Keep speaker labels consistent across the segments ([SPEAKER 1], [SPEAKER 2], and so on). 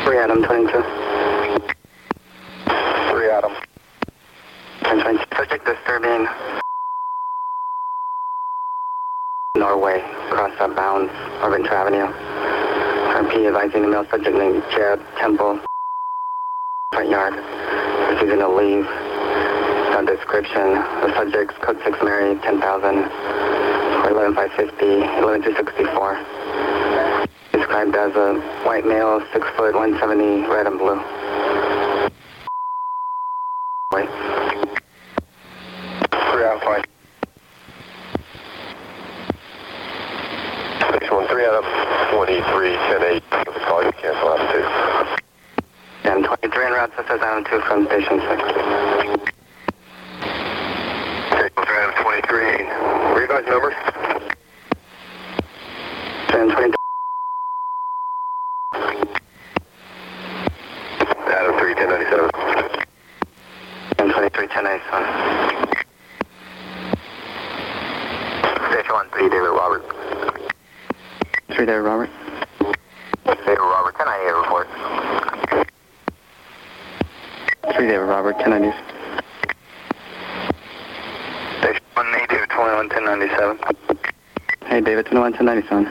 [SPEAKER 1] 3 Adam 22.
[SPEAKER 2] 3 Adam.
[SPEAKER 1] Subject disturbing Norway, cross that bounds of Ventura Avenue. RP advising the male subject named Jared Temple, front yard. Refusing to leave. No description. The subject's code 6 Mary 10,000 for 11550, 11264. Described as a white male, 6 foot, 170, red and blue. Wait.
[SPEAKER 2] 3 Adam, fine. Station 3 Adam, 23, 10, 8. Give the call, you cancel out 2.
[SPEAKER 1] And 23 en route, says Adam 2 from station 6.
[SPEAKER 2] Station 3 Adam, 23. What are you guys' numbers?
[SPEAKER 1] And 23.
[SPEAKER 2] Adam 3, 1097.
[SPEAKER 1] And 23, 1097.
[SPEAKER 2] Station 1, 3, David Robert.
[SPEAKER 1] 3 David Robert.
[SPEAKER 2] David Robert, 1098 report.
[SPEAKER 1] 3 David Robert, 1090.
[SPEAKER 2] Station 1, David 21, 1097.
[SPEAKER 1] Hey David, 21, 1097.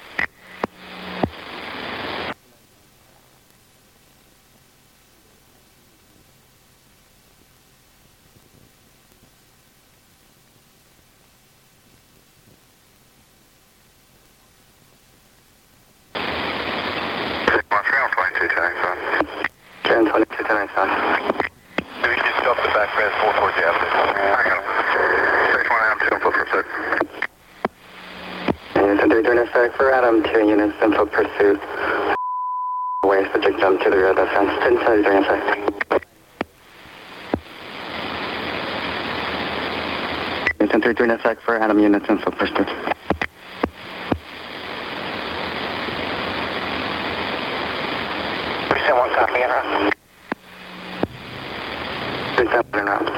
[SPEAKER 1] And 22, 1097.
[SPEAKER 2] Maybe you can stop the back fence, 4 towards the avenue. Station 1 Adam 2, info for pursuit.
[SPEAKER 1] And 3 during effect for Adam 2 units, info pursuit. Away, subject jump to the rear of the fence. 10 during effect. And 3 during effect for Adam units, info pursuit.
[SPEAKER 2] Copy, interrupt.
[SPEAKER 1] 37 and out.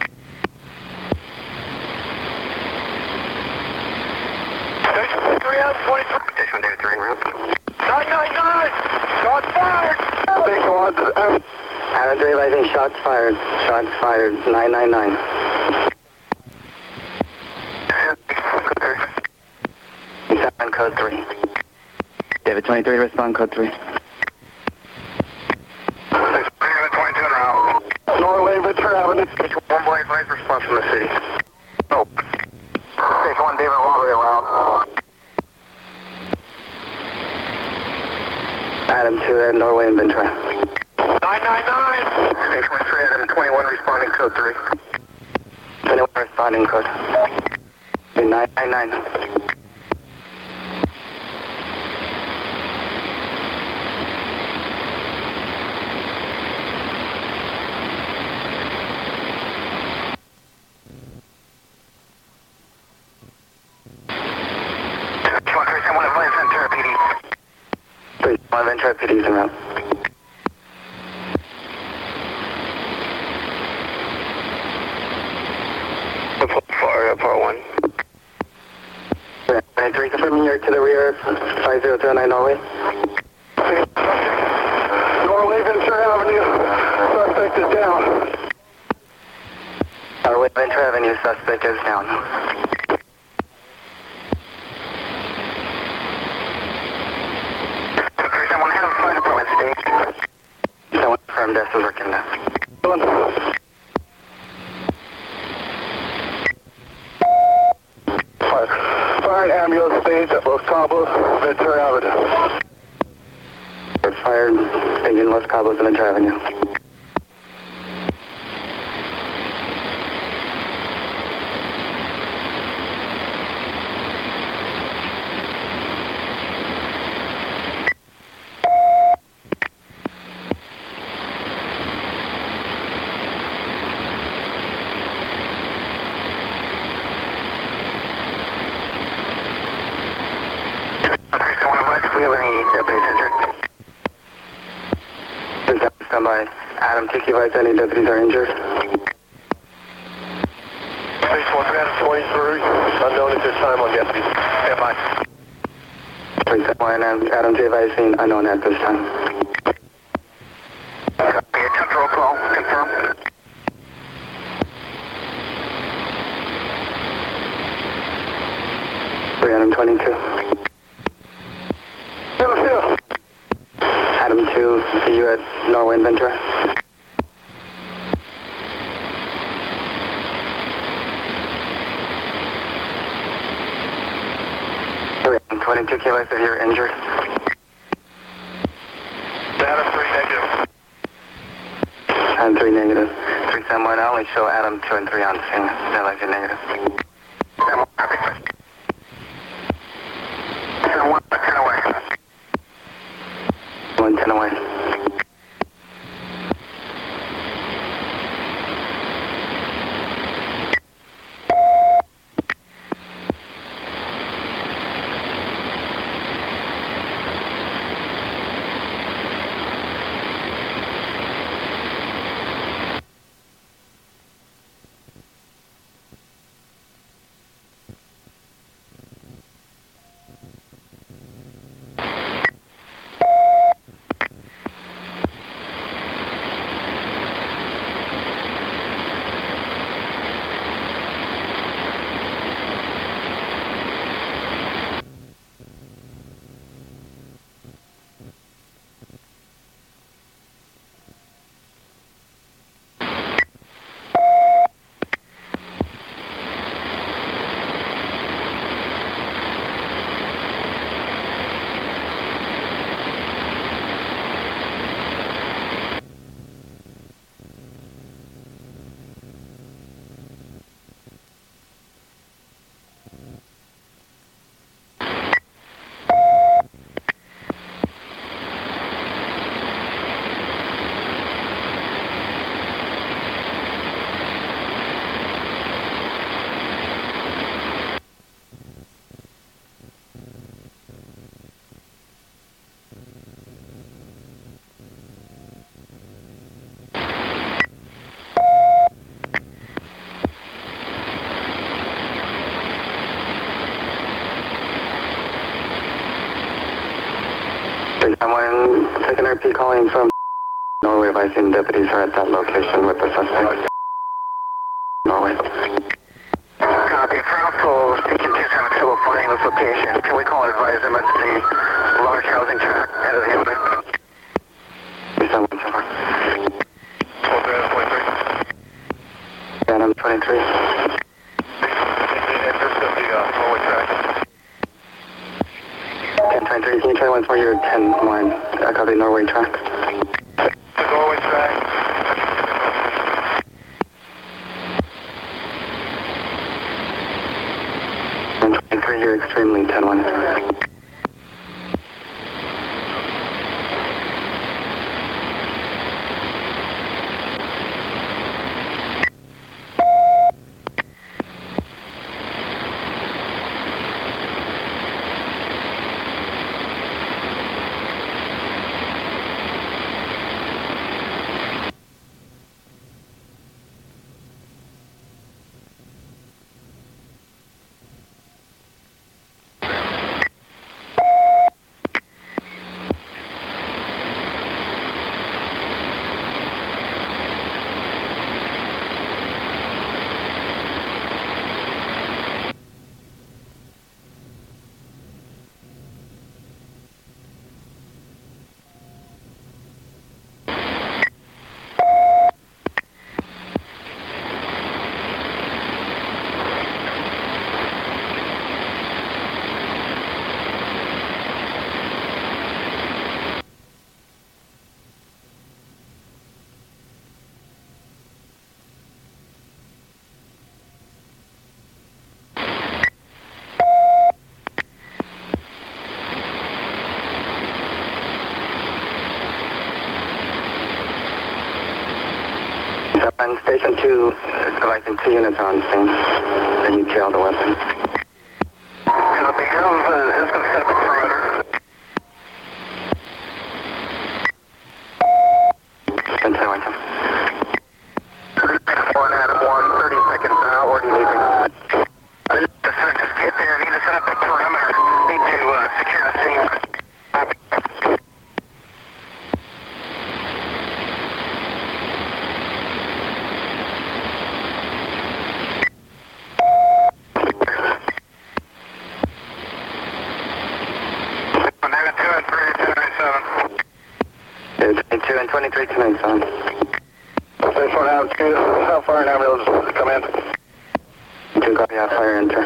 [SPEAKER 2] Station 3 Adam 23. Station 1, David 3 en route. 999! Shots fired! Station 1,
[SPEAKER 1] Adam 3 advising shots fired. Shots fired. 999. Respond code 3. David 23, respond code 3.
[SPEAKER 2] Norway, Ventura Avenue. Station 1, Blaine Place, response from the city. Oh. Station 1, David Robert, around.
[SPEAKER 1] Adam 2 at Norway and Ventura.
[SPEAKER 2] 999! Station 1, 3 Adam 21, responding code 3.
[SPEAKER 1] 21 responding code. 999. One Ventura PD's en route.
[SPEAKER 2] Fire, part 1.
[SPEAKER 1] 23, confirming you're to the rear, 5009 Norway.
[SPEAKER 2] Norway, Ventura Avenue. Suspect is down.
[SPEAKER 1] Norway, Ventura Avenue, suspect is down. Someone confirmed this is working now.
[SPEAKER 2] Fired ambulance stage at Los Cabos, Ventura Avenue.
[SPEAKER 1] Fired in Los Cabos and Ventura Avenue. Stand by. Adam, take you advise any deputies are injured.
[SPEAKER 2] Station 1, Adam 23, unknown at this time on deputies. Stand by.
[SPEAKER 1] 371, Adam, take advising unknown at this time. Adam 22. Adam 2, see you at Norway and Ventura. Adam 22, KLS, if you're injured.
[SPEAKER 2] Adam 3 negative.
[SPEAKER 1] Adam 3 negative. 371, I only show Adam 2 and 3 on scene. They're like negative.
[SPEAKER 2] Adam 1, 10 away.
[SPEAKER 1] 110 away. Someone, second RP calling from Norway, advising deputies are at that location with the suspect. Norway.
[SPEAKER 2] Copy. Council, CQ272 will find this location. Can we call and advise them at the large housing tract end of the unit?
[SPEAKER 1] Someone so far. Adam 23. Can you try once more your 10 line? I copy Norway track.
[SPEAKER 2] The Norway track.
[SPEAKER 1] 123, you're extremely 10-1. And Station 2, collecting 2 units on scene. And you tail the weapon.
[SPEAKER 2] Copy. How's instant set the perimeter?
[SPEAKER 1] Continue.
[SPEAKER 2] 1 Adam 1, 30 seconds out. Where are you leaving? Just get there. Need to set up the perimeter. Need to secure the scene.
[SPEAKER 1] 2 and 23 tonight, son.
[SPEAKER 2] Station Nav 2, how far an ambulance come in?
[SPEAKER 1] 2 copy, out, fire, enter.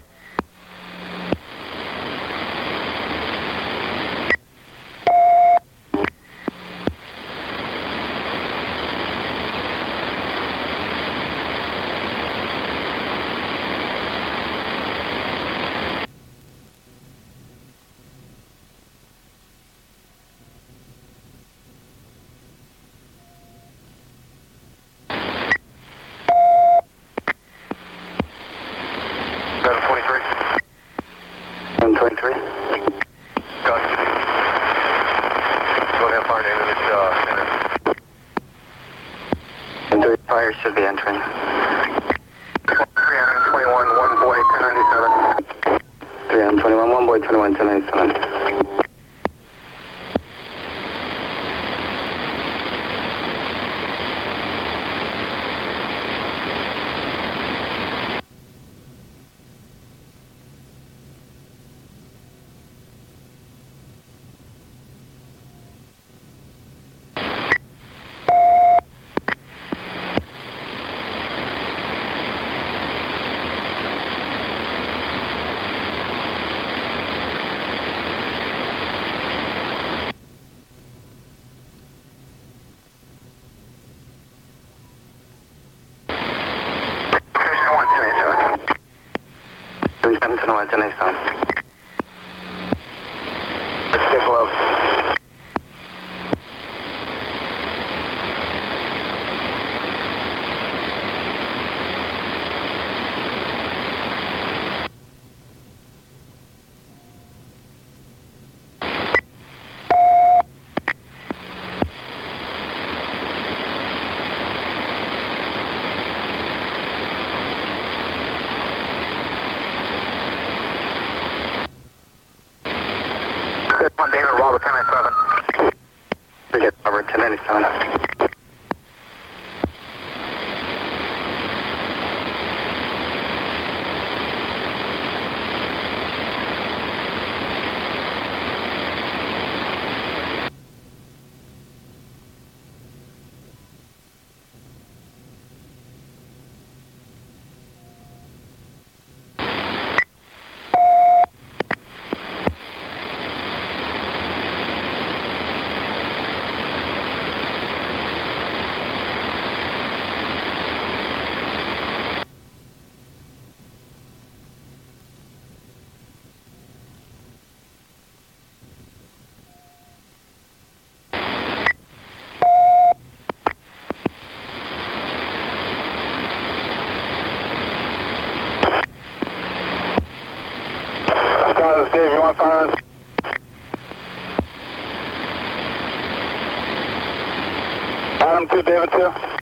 [SPEAKER 2] Go to 23.
[SPEAKER 1] 123.
[SPEAKER 2] Go ahead, fire name and it's
[SPEAKER 1] And 3 fire should be entering.
[SPEAKER 2] 321, 1 boy, 1097.
[SPEAKER 1] 321, 1 boy, 21, 1097.
[SPEAKER 2] Station 1, 1087.
[SPEAKER 1] 3721, 1097.
[SPEAKER 2] Let's stay below. On David Robert, 1097.
[SPEAKER 1] We get over 1097.
[SPEAKER 2] Dave, you want fire? Adam 2, David 2.